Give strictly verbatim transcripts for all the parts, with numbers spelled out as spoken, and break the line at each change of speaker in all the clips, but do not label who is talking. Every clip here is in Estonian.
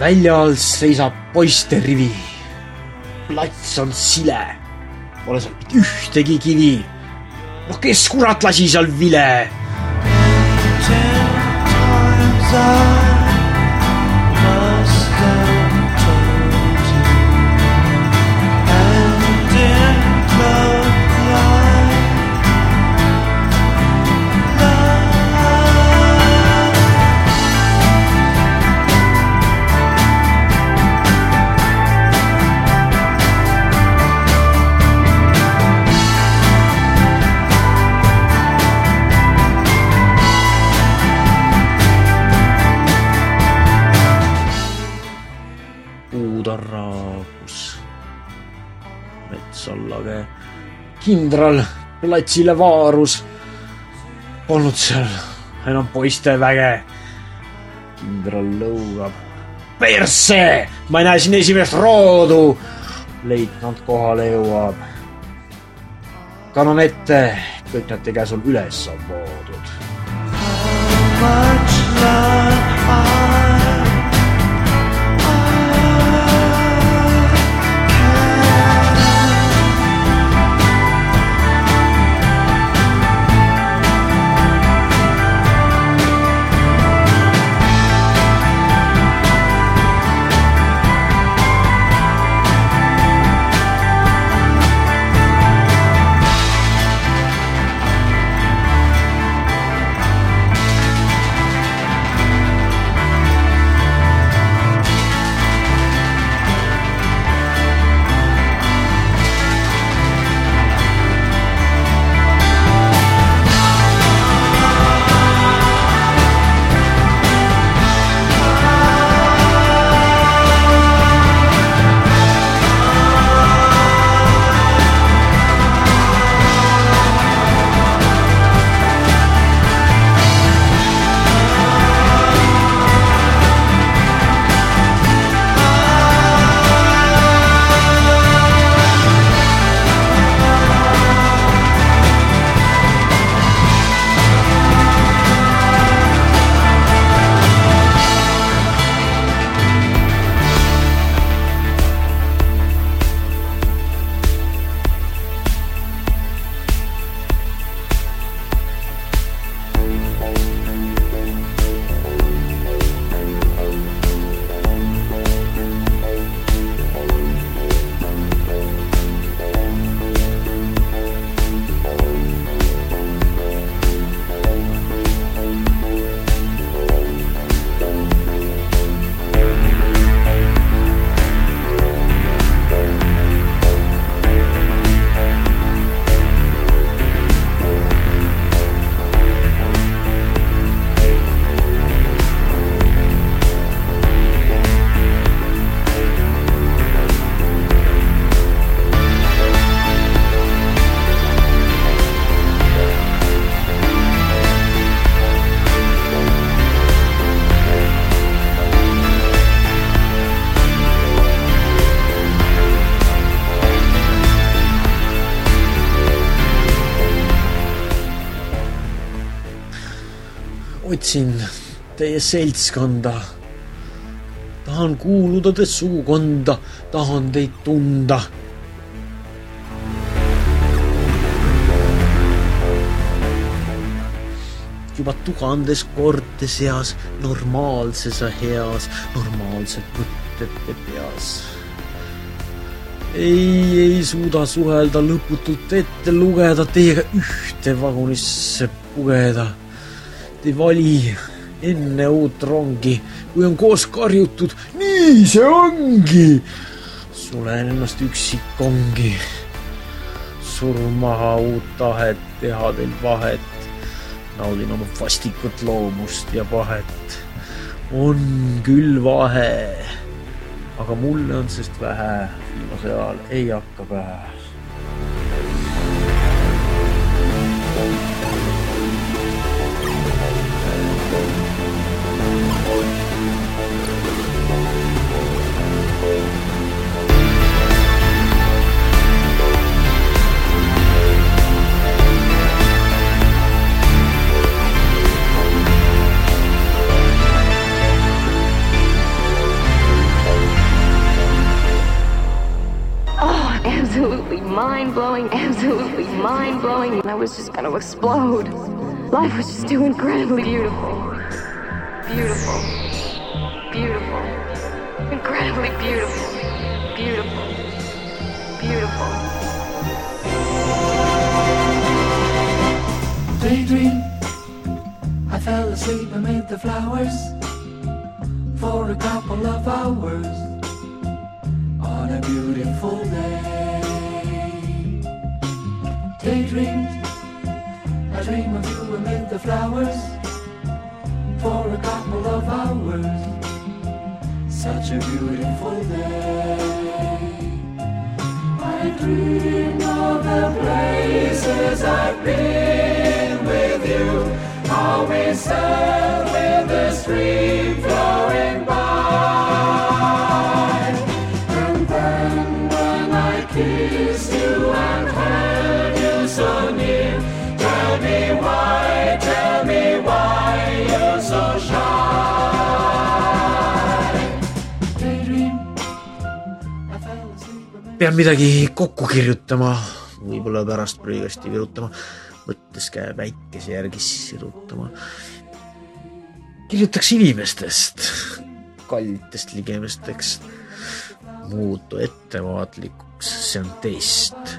Väljal seisab poiste rivi. Plats on sile. Pole seal mitte ühtegi kivi. No kes kurat lasi seal vile? Raagus metsallage kindral platsile vaarus. Polnud seal enam poiste väge. Kindral lõugab. Perse! Ma ei näe siin esimest roodu! Leitnant kohale jõuab. Kanon ette, kõik nad tege sul üles on voodud. How much love I otsin teie seltskonda. Tahan kuuluda te suukonda, tahan teid tunda. Juba tuhandes korte seas, normaalses ja heas, normaalsed mõtete peas. Ei, ei suuda suhelda, lõputult ette lugeda, teiega ühte vagunisse pugeda. Te vali enne uut rongi, kui on koos karjutud, nii see ongi. Sulen ennast üksik ongi. Surmaha uut tahet, teha teil vahet. Naudin oma vastikut loomust ja pahet. On küll vahe, aga mulle on sest vähe. Viimase ajal ei hakka pähe.
mind-blowing, absolutely mind-blowing. I was just gonna explode. Life was just too incredibly beautiful. Beautiful. Beautiful. Incredibly beautiful. Beautiful. Beautiful.
Daydream. I fell asleep amid the flowers for a couple of hours on a beautiful day. Daydream. I dream of you amid the flowers for a couple of hours. Such a beautiful day. I dream of the places I've been with you. How we sat with the stream flowing by. And then when I kissed you and held you so near, tell me why, tell me why you're so shy. Daydream, I fell asleep.
Pean midagi kokku kirjutama, võib-olla pärast prügasti virutama, mõttes käe väikese järgi sirutama. Kirjutaks inimestest, kallitest ligemesteks, muutu ettevaatlikuks, see on teist.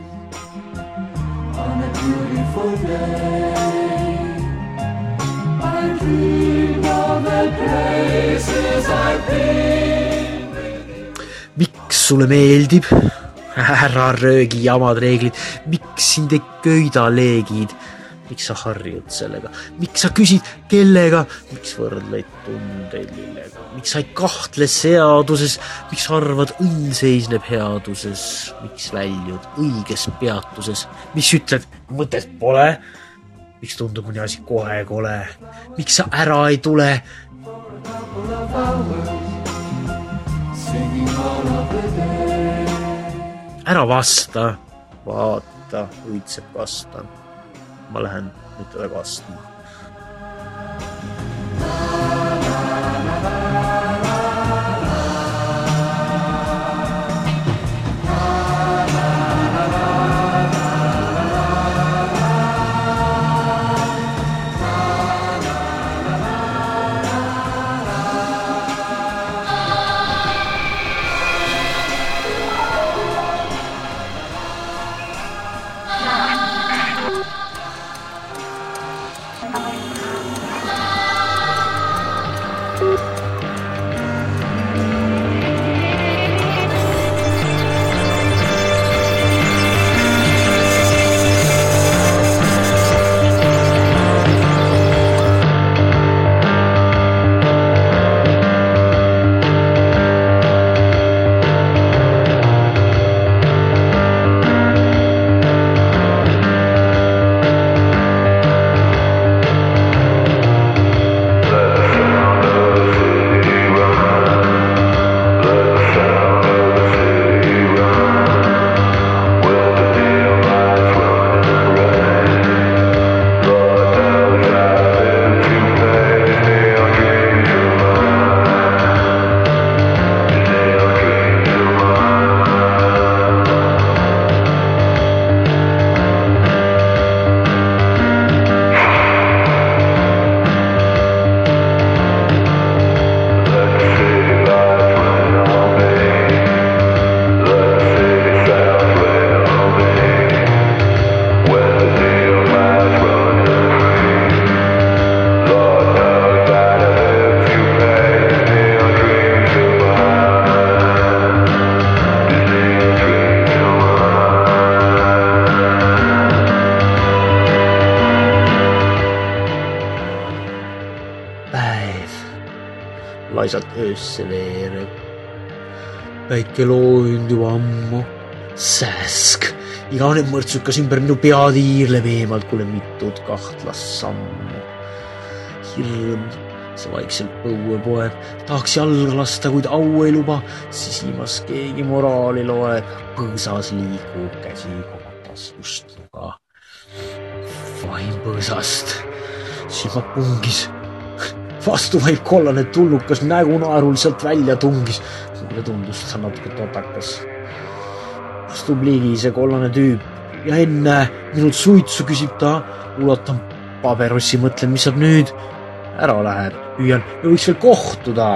On a beautiful day, I dream of the places I've been.
Miks sulle meeldib? Ära röögi jamad reeglid. Miks sind ei köida leegid? Miks sa harjud sellega? Miks sa küsid kellega? Miks võrdleid tundeid lillega? Miks sa ei kahtle seaduses? Miks arvad õnn seisneb headuses? Miks väljud õiges peatuses? Miks ütled mõtet pole? Miks tundub mõni asi kohe kole? Miks sa ära ei tule? Ära vasta, vaata, õitseb kastan. Ma lähen nüüd teda kastma. Laisalt öösse veereb. Päike looinud juba ammu. Säsk. Igane mõrtsukas ümber minu pead hiirleb eemalt, kuule mitud kahtlas sammu. Hirm, see vaikselt põue poeb. Tahaks jalga lasta, kuid au ei luba. Sisimas keegi moraali loeb. Põõsas liigub käsi komatas just nuga. Vaim põõsast. Silma pungis. Vastu vaid kollane tullukas nägu naerul sealt välja tungis. Mulle tundus ta natuke totakas. astub ligi see kollane tüüp ja enne minult suitsu küsib ta, ulatan paberossi, mõtlen, mis saab nüüd. Ära läheb, püüan ja võiks veel kohtuda.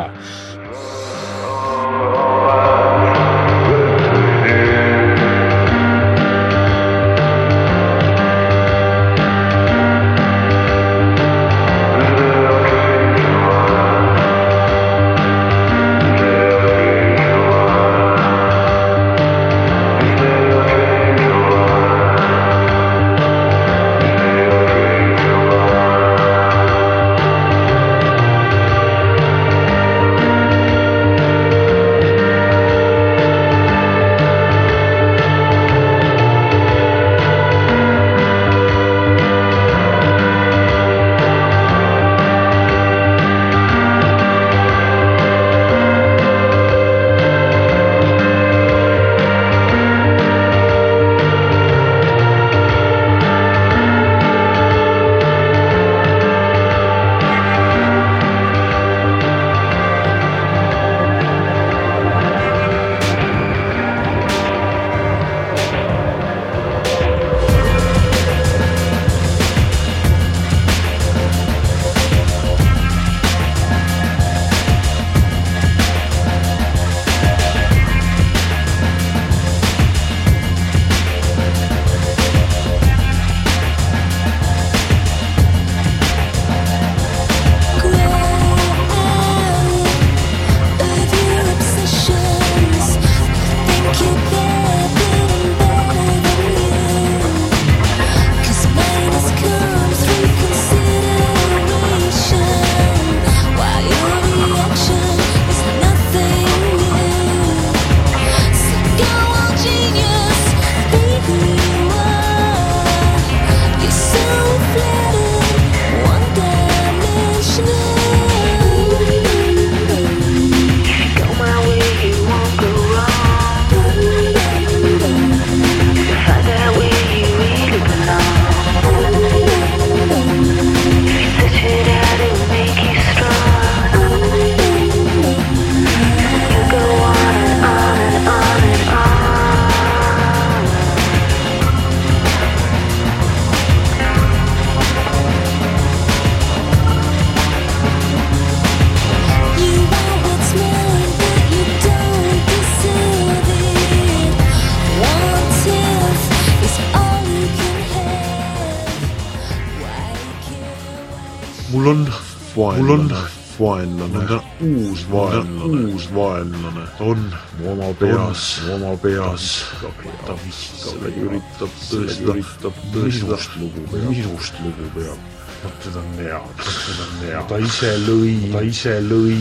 Mul on vaenlane. Mul on vaenlane. Ta on uus vaenlane. Uus vaenlane. Ta on oma peas. Oma peas. Ta viskab, üritab tõsta. Üritab tõsta. Minust lugu peab. Minust lugu peab. Nad teda nead. Teda nead. Ta ise lõi. Ta ise lõi.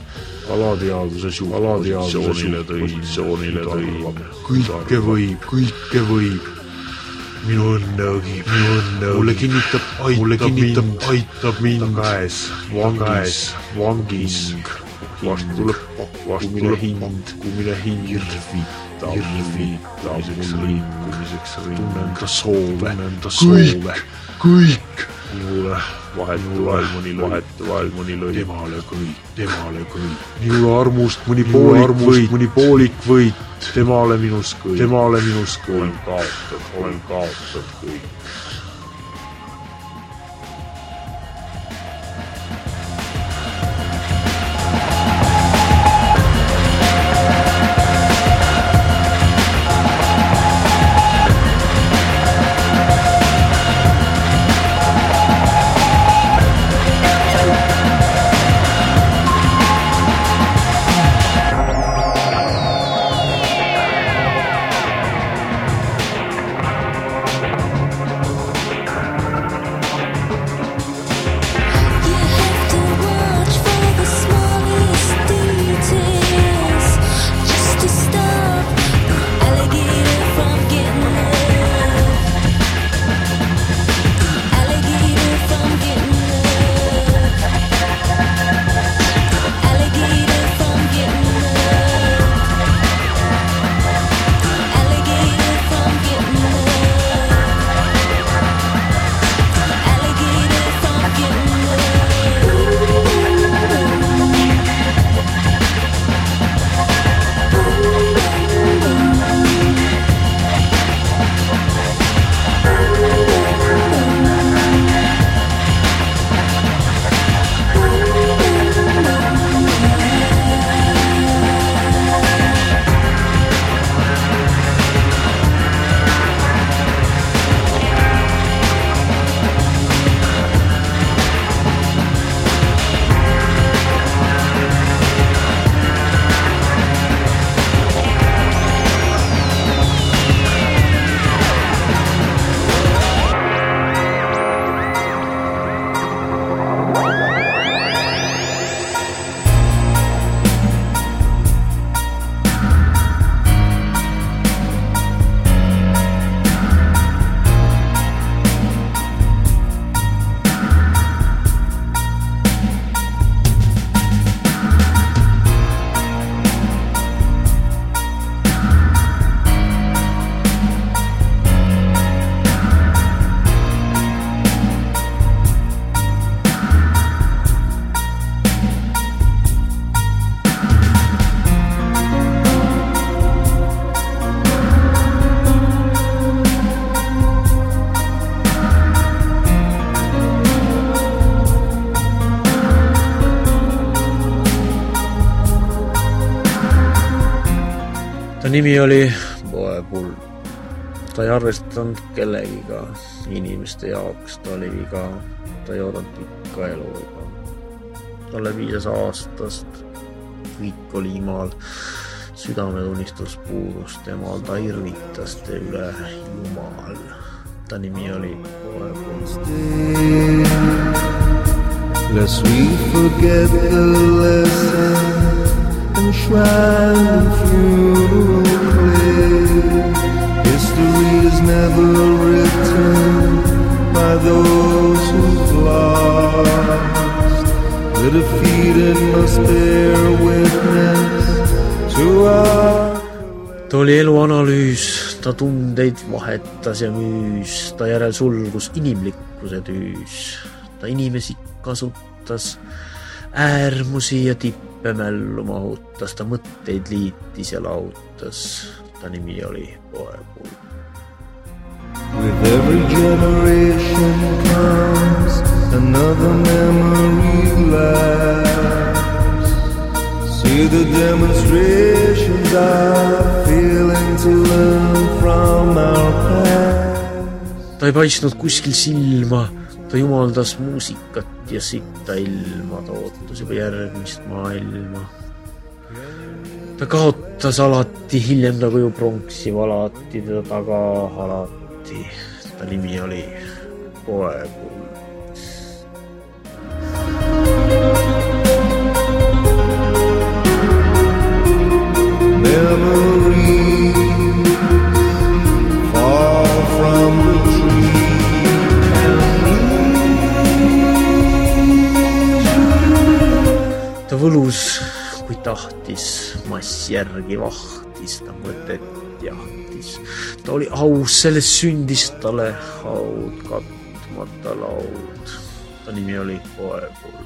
Alateaduses ju. Alateadusele positsioonile tõin. Kõike võib. Kõike võib. Minu õnne õgib, minu õnne õgib. Mulle kinnitab, aitab, mulle kinnitab, mind, aitab mind. Ta käes, vangis, vangis. Vastu tuleb pakkumine hind, kumine hind. Irvitab, irvitab mul liikumiseks ring. Tunnen ta soove, tunnen ta soove. Kõik, minule vahetu vahel mõni lõi, vahetu vahel mõni lõi. Temale kõik, temale kõik. Minule armust mõni poolik võit, mõni poolik võit. Temale minus kõik, temale minus kõik. Olen kaotad, olen kaotad kõik.
nimi oli Poepull. Ta ei arvestanud kellegiga inimeste jaoks, ta oli viga, ta ei oodanud pikka eluga. Talle piisas aastast, kõik oli imal, südametunnistus puudus temal, ta irvitas te üle Jumal. Ta nimi oli Poepull.
Lest we forget the lesson and shrine and funeral clay. History is never written by those who've lost. The defeated must bear witness to our...
Ta oli elu analüüs, ta tundeid vahetas ja müüs, ta järel sulgus inimlikkuse tüüs. Ta inimesi kasutas, äärmusi ja tippe mällu mahutas, ta mõtteid liitis ja lautas. Ta nimi oli Poepull.
With every generation comes another memory lapse. See the demonstrations are failing to learn from our past.
Ta ei paistnud kuskil silma, ta jumaldas muusikat ja sitta ilma, ta ootas juba järgmist maailma. Ta kaotas alati, hiljem ta kuju pronksi valati, teda taga halati. Ta nimi oli Poepull.
Memories fall from the tree.
Ta võlus, kui tahtis, mass järgi vahtis, ta mõtet jahtis. Ta oli aus, sellest sündis talle haud, katmata laud. Ta nimi oli Poepull.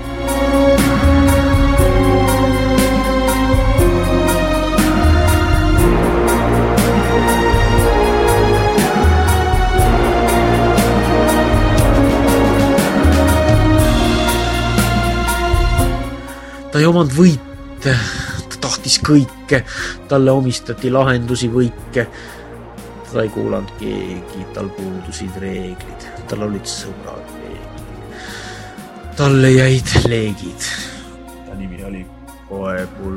Ta ei omanud võite, ta tahtis kõike, talle omistati lahendusi võike. Ta ei kuulanud keegi, tal puudusid reeglid, tal olid sõbrad reeglid. Talle jäid leegid. Ta nimi oli Poepull.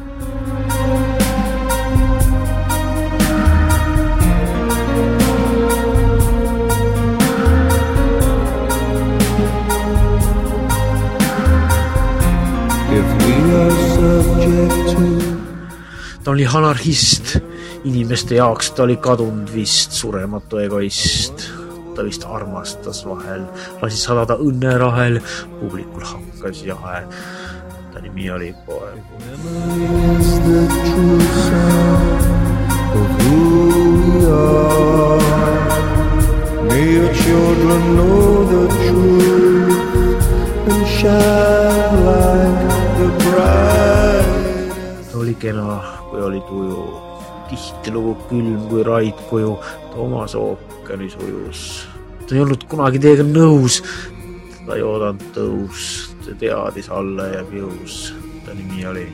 Ta oli anarhist, inimeste jaoks ta oli kadunud vist, surematu egoist. Ta vist armastas vahel, lasi sadada õnnerahel, publikul hakkas jahe. Ta nimi oli Poepull. May your children know the truth and shine like the bright. Ta oli kena, kui oli tuju, tihtilugu külm kui raid kuju, ta omas ookeanis ujus. Ta ei olnud kunagi teiega nõus, ta ei oodanud tõus, ta teadis alla jääb jõus. Ta nimi oli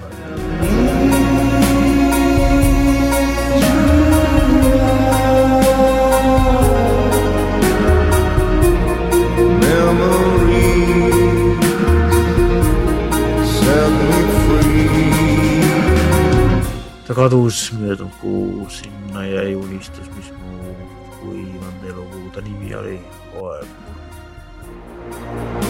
ta kadus möödunud kuu, sinna jäi unistus, mis muu kui vand elukuu. Ta nimi oli Poepull.